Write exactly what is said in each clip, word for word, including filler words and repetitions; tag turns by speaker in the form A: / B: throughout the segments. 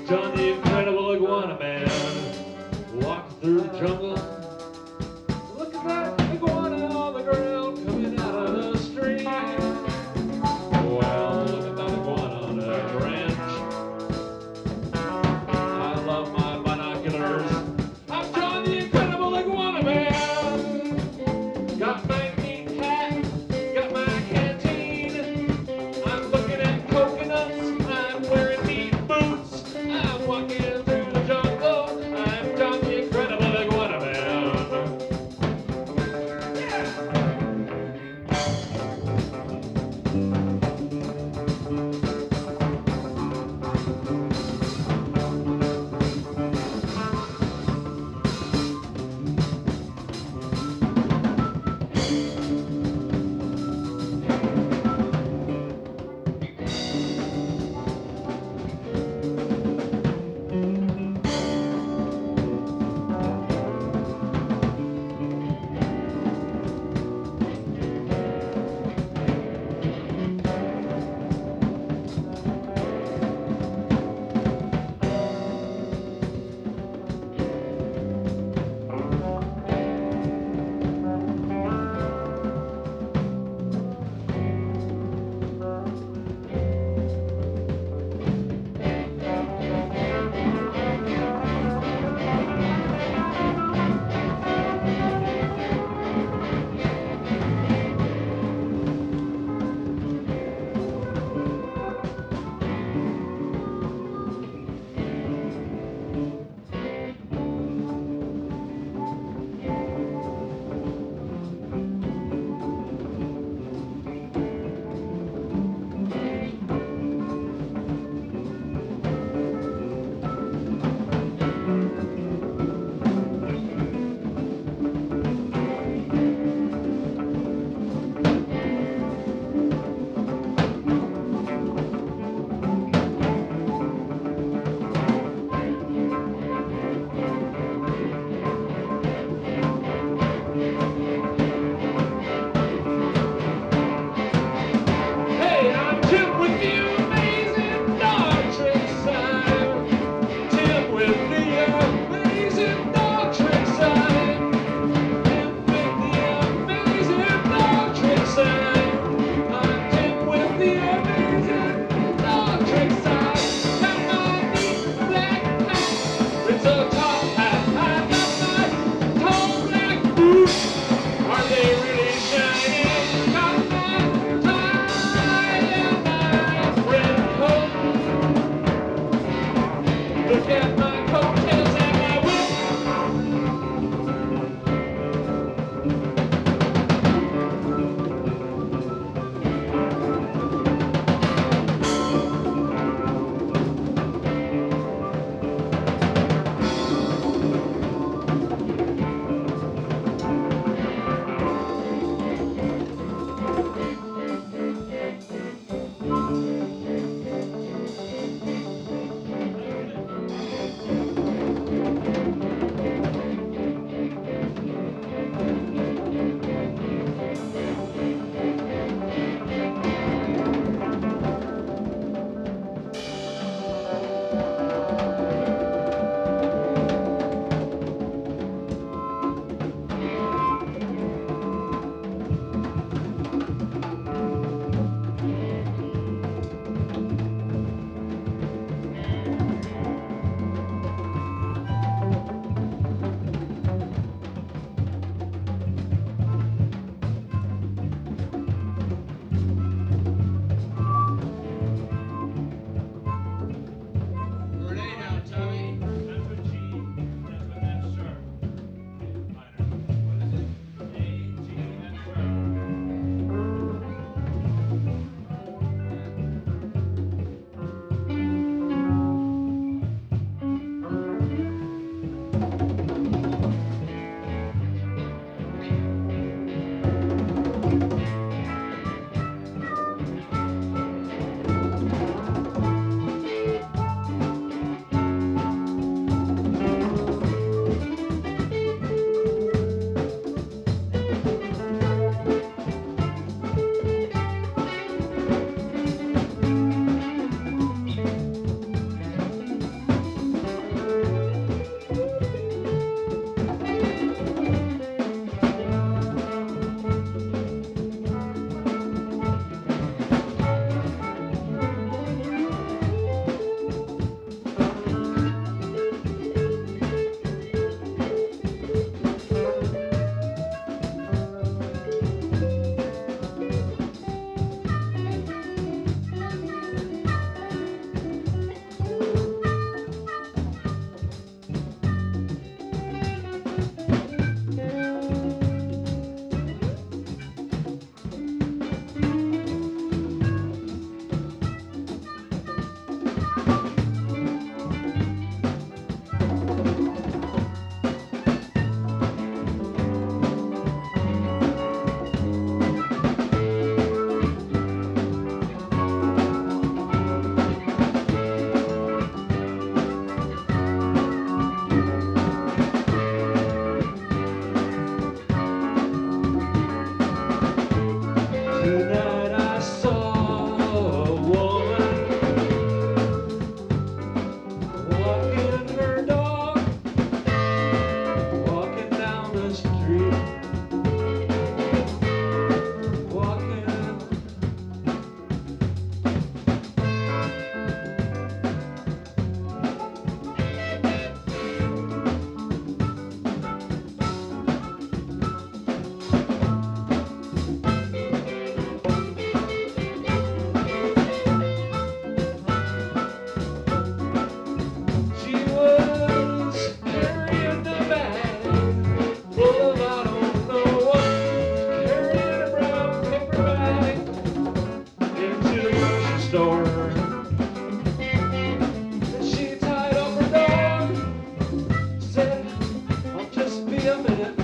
A: John the Incredible Iguana Man, walking through the jungle. Look at that iguana on the ground coming out of the stream. Well, look at that iguana on a branch. I love my binoculars. I'm John the Incredible Iguana Man. Got my meat hat, got my canteen. I'm looking at coconuts, I'm wearing meat boots. I'm walking through the jungle. I'm John the Incredible Iguana Man. store. And she tied up her dog, said, I'll just be a minute,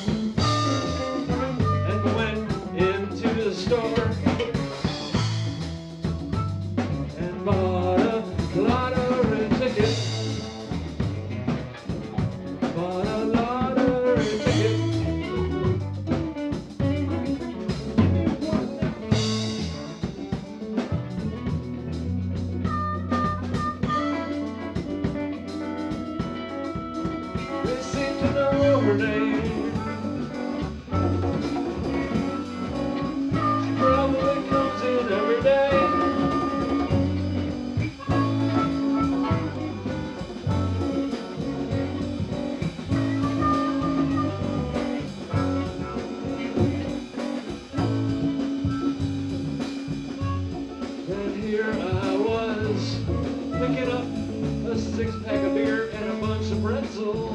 A: and went into the store and bought a lottery ticket. Bought a lottery ticket. They seem to know her name. She probably comes in every day. And here I was, picking up a six-pack of beer and a bunch of pretzels.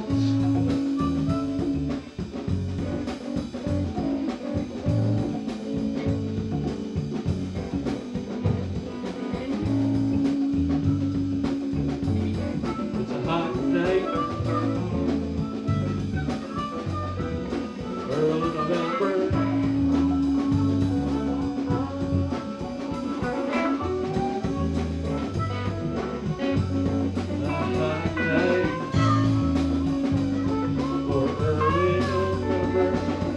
A: It's a hot night, early November. A hot night for early November.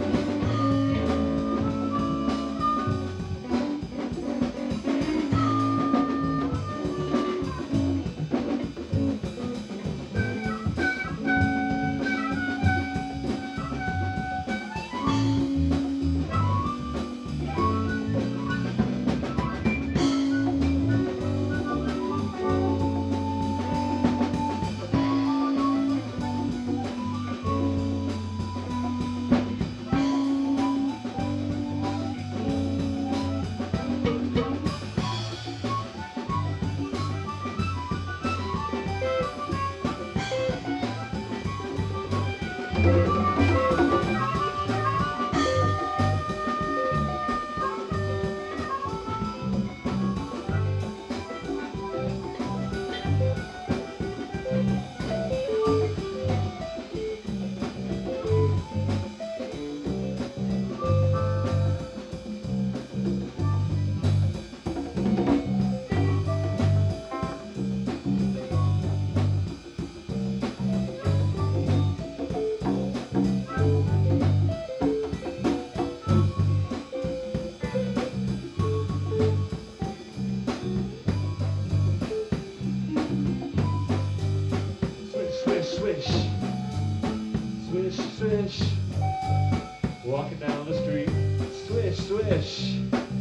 A: Swish, swish, swish, swish, swish. Walking down the street, swish, swish.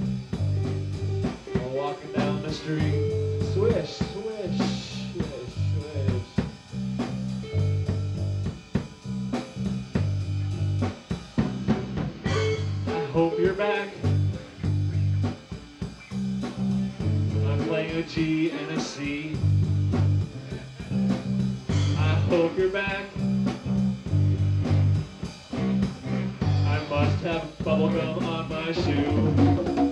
A: I'm walking down the street, swish, swish, swish, swish. I hope you're back. I'm playing a G and a C. I hope you're back. I must have bubblegum on my shoe.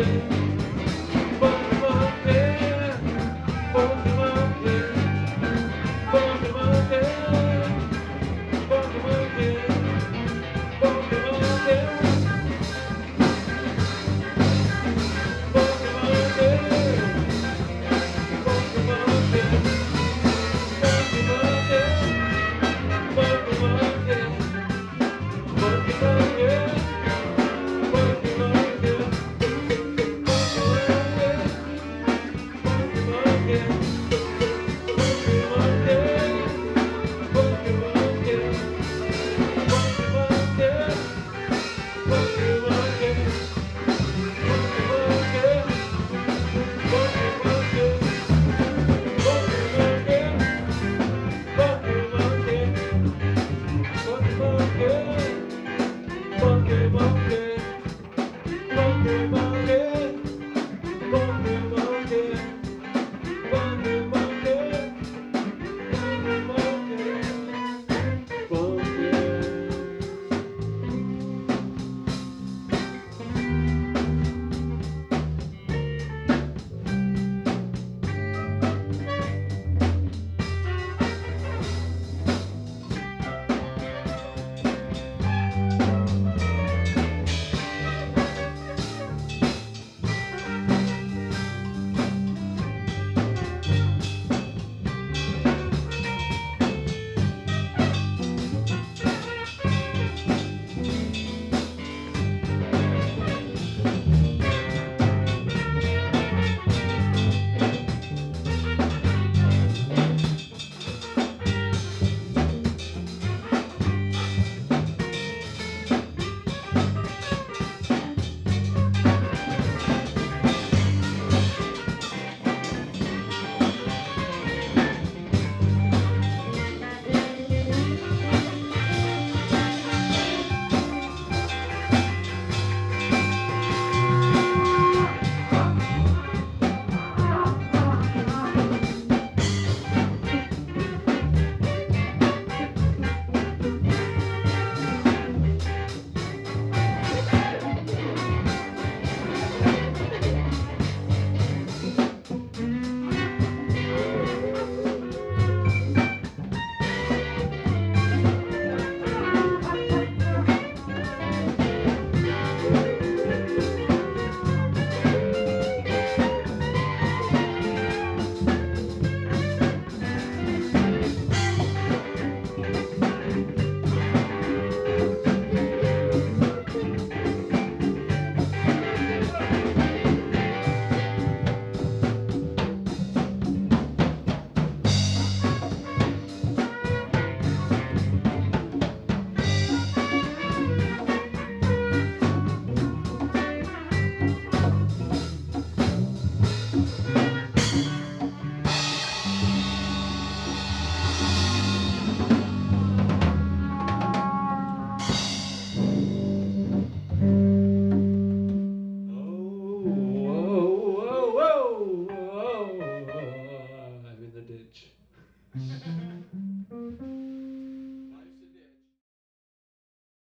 A: London.